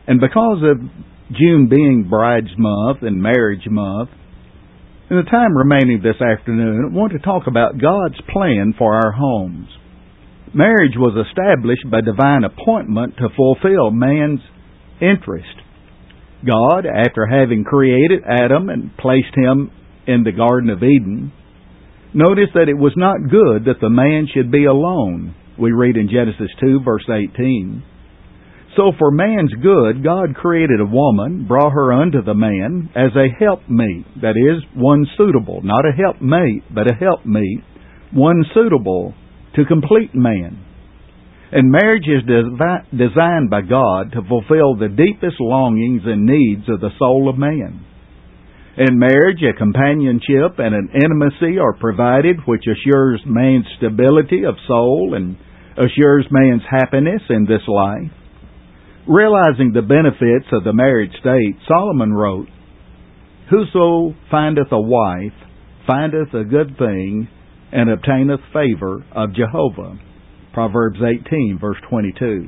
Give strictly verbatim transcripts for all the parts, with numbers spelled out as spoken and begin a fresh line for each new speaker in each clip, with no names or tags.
And because of June being Bride's Month and Marriage Month, in the time remaining this afternoon, I want to talk about God's plan for our homes. Marriage was established by divine appointment to fulfill man's interest. God, after having created Adam and placed him in the Garden of Eden, noticed that it was not good that the man should be alone. We read in Genesis two, verse eighteen. So for man's good, God created a woman, brought her unto the man as a helpmeet, that is, one suitable, not a helpmate, but a helpmeet, one suitable to complete man. And marriage is devi- designed by God to fulfill the deepest longings and needs of the soul of man. In marriage, a companionship and an intimacy are provided which assures man's stability of soul and assures man's happiness in this life. Realizing the benefits of the married state, Solomon wrote, Whoso findeth a wife findeth a good thing, and obtaineth favor of Jehovah. Proverbs eighteen, verse twenty-two.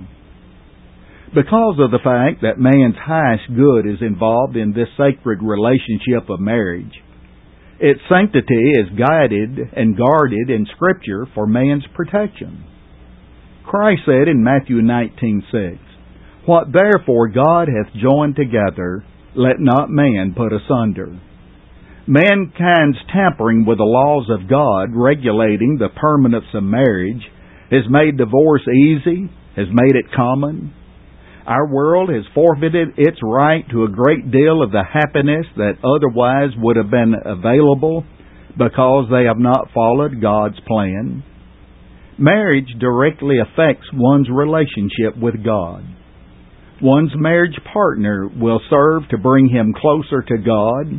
Because of the fact that man's highest good is involved in this sacred relationship of marriage, its sanctity is guided and guarded in Scripture for man's protection. Christ said in Matthew nineteen six, What therefore God hath joined together, let not man put asunder. Mankind's tampering with the laws of God regulating the permanence of marriage has made divorce easy, has made it common. Our world has forfeited its right to a great deal of the happiness that otherwise would have been available because they have not followed God's plan. Marriage directly affects one's relationship with God. One's marriage partner will serve to bring him closer to God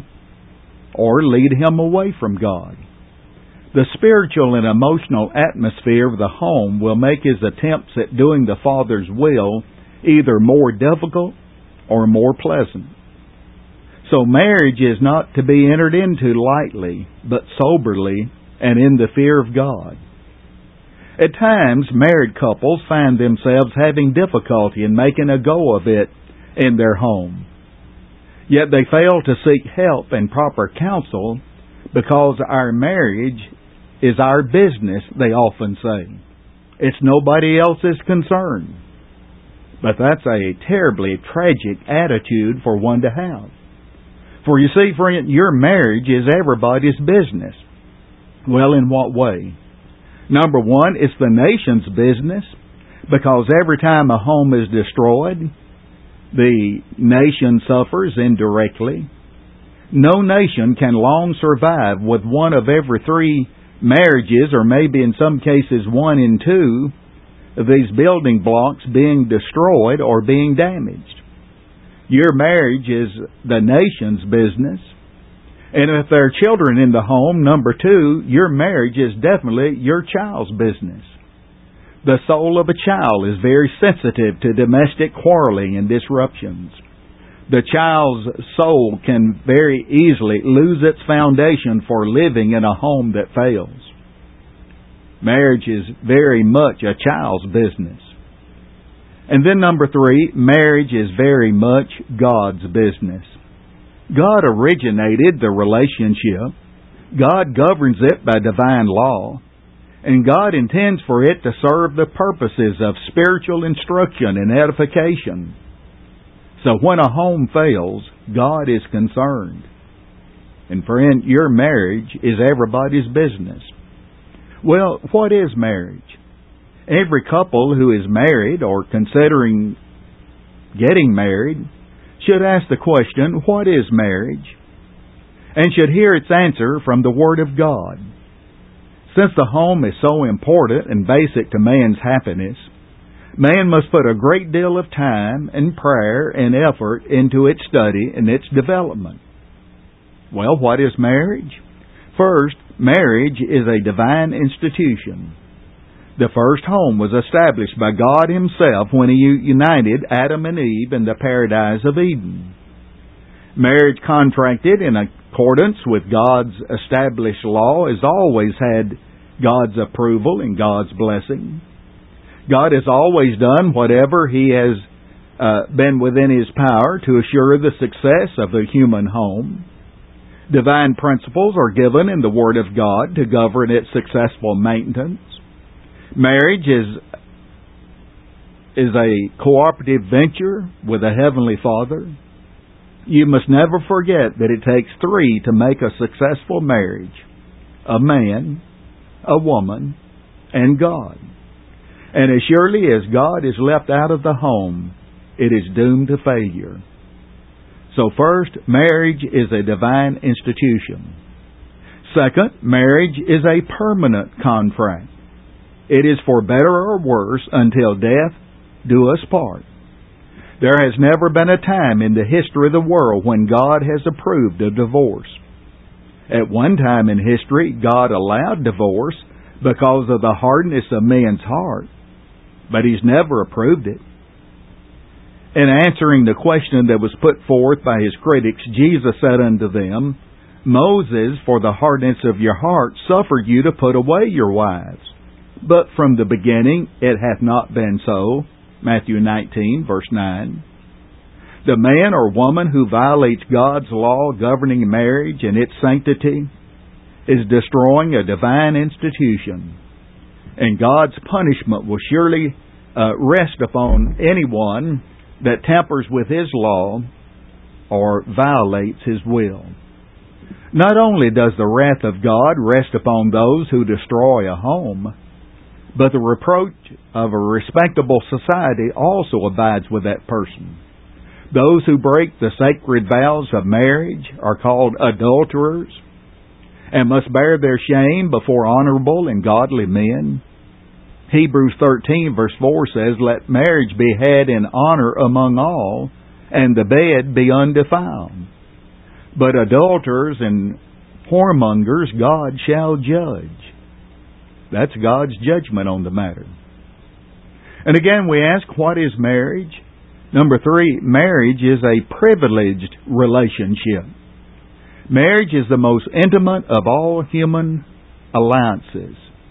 or lead him away from God. The spiritual and emotional atmosphere of the home will make his attempts at doing the Father's will either more difficult or more pleasant. So marriage is not to be entered into lightly, but soberly and in the fear of God. At times, married couples find themselves having difficulty in making a go of it in their home. Yet they fail to seek help and proper counsel because our marriage is our business, they often say. It's nobody else's concern. But that's a terribly tragic attitude for one to have. For you see, friend, your marriage is everybody's business. Well, in what way? Number one, it's the nation's business, because every time a home is destroyed, the nation suffers indirectly. No nation can long survive with one of every three marriages, or maybe in some cases one in two, of these building blocks being destroyed or being damaged. Your marriage is the nation's business. And if there are children in the home, number two, your marriage is definitely your child's business. The soul of a child is very sensitive to domestic quarreling and disruptions. The child's soul can very easily lose its foundation for living in a home that fails. Marriage is very much a child's business. And then number three, marriage is very much God's business. God originated the relationship. God governs it by divine law. And God intends for it to serve the purposes of spiritual instruction and edification. So when a home fails, God is concerned. And friend, your marriage is everybody's business. Well, what is marriage? Every couple who is married or considering getting married should ask the question, what is marriage? And should hear its answer from the Word of God. Since the home is so important and basic to man's happiness, man must put a great deal of time and prayer and effort into its study and its development. Well, what is marriage? First, marriage is a divine institution. The first home was established by God Himself when He united Adam and Eve in the paradise of Eden. Marriage contracted in accordance with God's established law has always had God's approval and God's blessing. God has always done whatever He has uh, been within His power to assure the success of the human home. Divine principles are given in the Word of God to govern its successful maintenance. Marriage is is a cooperative venture with a Heavenly Father. You must never forget that it takes three to make a successful marriage: a man, a woman, and God. And as surely as God is left out of the home, it is doomed to failure. So first, marriage is a divine institution. Second, marriage is a permanent contract. It is for better or worse until death do us part. There has never been a time in the history of the world when God has approved of divorce. At one time in history, God allowed divorce because of the hardness of man's heart, but He's never approved it. In answering the question that was put forth by His critics, Jesus said unto them, Moses, for the hardness of your heart, suffered you to put away your wives. But from the beginning it hath not been so. Matthew nineteen, verse nine. The man or woman who violates God's law governing marriage and its sanctity is destroying a divine institution. And God's punishment will surely uh, rest upon anyone that tampers with His law or violates His will. Not only does the wrath of God rest upon those who destroy a home, but the reproach of a respectable society also abides with that person. Those who break the sacred vows of marriage are called adulterers and must bear their shame before honorable and godly men. Hebrews thirteen verse four says, Let marriage be had in honor among all, and the bed be undefiled. But adulterers and whoremongers God shall judge. That's God's judgment on the matter. And again we ask, what is marriage? Number three, marriage is a privileged relationship. Marriage is the most intimate of all human alliances.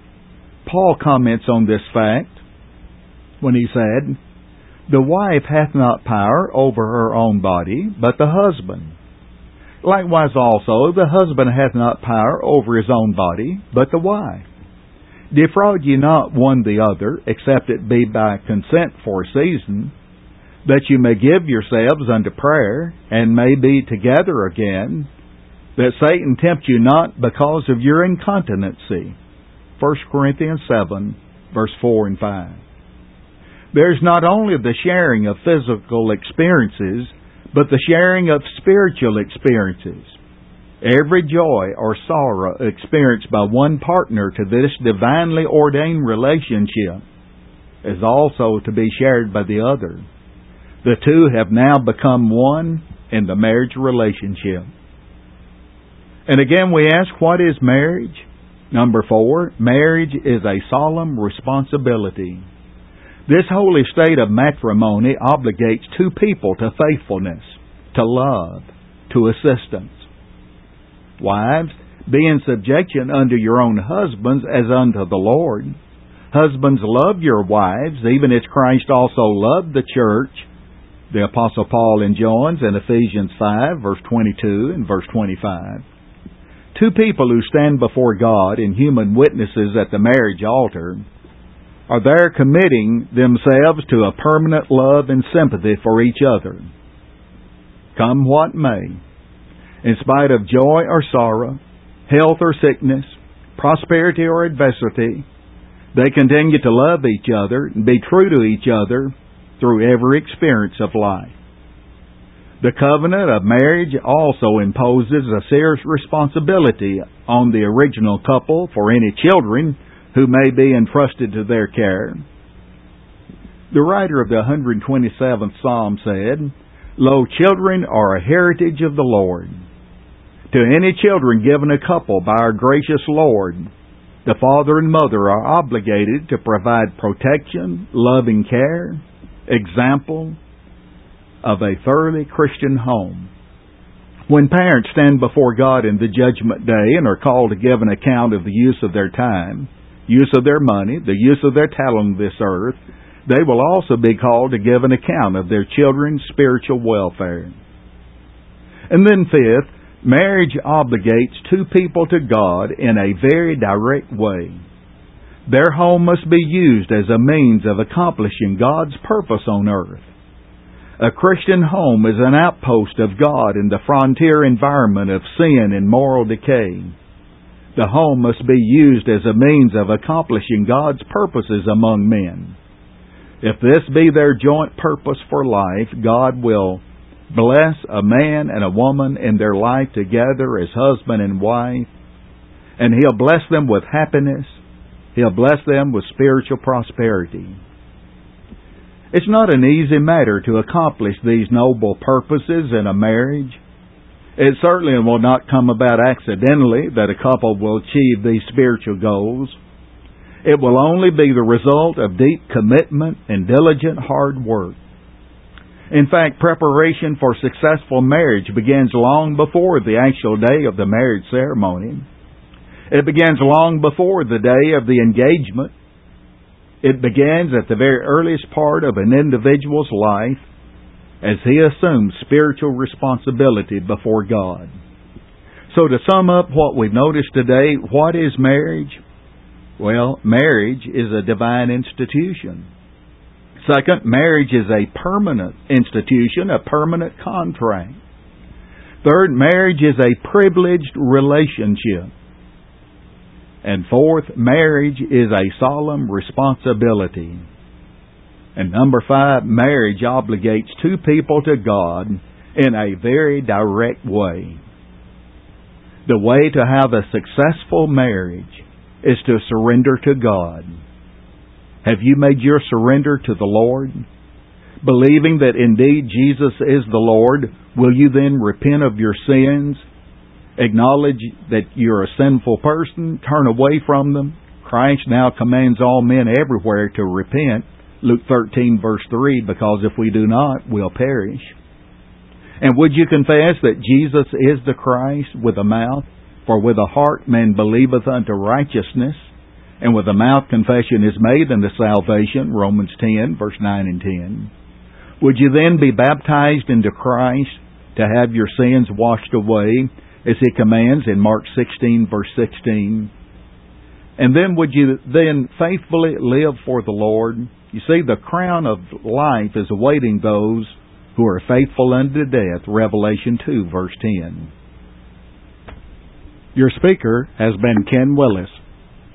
Paul comments on this fact when he said, The wife hath not power over her own body, but the husband. Likewise also, the husband hath not power over his own body, but the wife. Defraud ye not one the other, except it be by consent for a season, that you may give yourselves unto prayer, and may be together again, that Satan tempt you not because of your incontinency. First Corinthians seven, verse four and five. There's not only the sharing of physical experiences, but the sharing of spiritual experiences. Every joy or sorrow experienced by one partner to this divinely ordained relationship is also to be shared by the other. The two have now become one in the marriage relationship. And again we ask, what is marriage? Number four, marriage is a solemn responsibility. This holy state of matrimony obligates two people to faithfulness, to love, to assistance. Wives, be in subjection unto your own husbands as unto the Lord. Husbands, love your wives, even as Christ also loved the church. The Apostle Paul enjoins in Ephesians five, verse twenty-two and verse twenty-five. Two people who stand before God in human witnesses at the marriage altar are there committing themselves to a permanent love and sympathy for each other. Come what may, in spite of joy or sorrow, health or sickness, prosperity or adversity, they continue to love each other and be true to each other through every experience of life. The covenant of marriage also imposes a serious responsibility on the original couple for any children who may be entrusted to their care. The writer of the one hundred twenty-seventh Psalm said, Lo, children are a heritage of the Lord. To any children given a couple by our gracious Lord, the father and mother are obligated to provide protection, loving care, example of a thoroughly Christian home. When parents stand before God in the judgment day and are called to give an account of the use of their time, use of their money, the use of their talent on this earth, They will also be called to give an account of their children's spiritual welfare. And then fifth, marriage obligates two people to God in a very direct way. Their home must be used as a means of accomplishing God's purpose on earth. A Christian home is an outpost of God in the frontier environment of sin and moral decay. The home must be used as a means of accomplishing God's purposes among men. If this be their joint purpose for life, God will bless a man and a woman in their life together as husband and wife, and He'll bless them with happiness. He'll bless them with spiritual prosperity. It's not an easy matter to accomplish these noble purposes in a marriage. It certainly will not come about accidentally that a couple will achieve these spiritual goals. It will only be the result of deep commitment and diligent hard work. In fact, preparation for successful marriage begins long before the actual day of the marriage ceremony. It begins long before the day of the engagement. It begins at the very earliest part of an individual's life as he assumes spiritual responsibility before God. So to sum up what we've noticed today, what is marriage? Well, marriage is a divine institution. Second, marriage is a permanent institution, a permanent contract. Third, marriage is a privileged relationship. And fourth, marriage is a solemn responsibility. And number five, marriage obligates two people to God in a very direct way. The way to have a successful marriage is to surrender to God. Have you made your surrender to the Lord? Believing that indeed Jesus is the Lord, will you then repent of your sins? Acknowledge that you're a sinful person, turn away from them. Christ now commands all men everywhere to repent. Luke thirteen verse three, because if we do not, we'll perish. And would you confess that Jesus is the Christ with the mouth? For with the heart man believeth unto righteousness, and with the mouth confession is made unto salvation, Romans ten verse nine and ten. Would you then be baptized into Christ to have your sins washed away, as He commands in Mark sixteen verse sixteen? And then would you then faithfully live for the Lord? You see, the crown of life is awaiting those who are faithful unto death, Revelation two verse ten. Your speaker has been Ken Willis.